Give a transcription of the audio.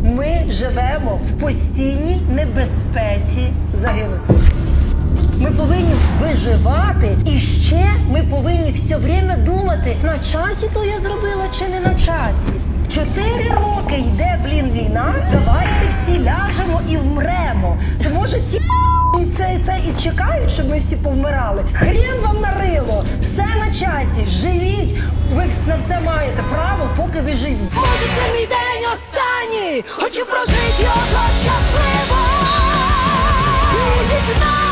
Ми живемо в постійній небезпеці загинути. Ми повинні виживати, і ще ми повинні все время думати, на часі то я зробила чи не на часі. 4 роки йде, війна, давайте всі ляжемо і вмремо. То може ці це і чекають, щоб ми всі повмирали? Хрен вам на рило, все на часі, живіть, ви на все маєте право, поки ви живі. Може це мій день останній, хочу прожити його щасливо. Ідіть на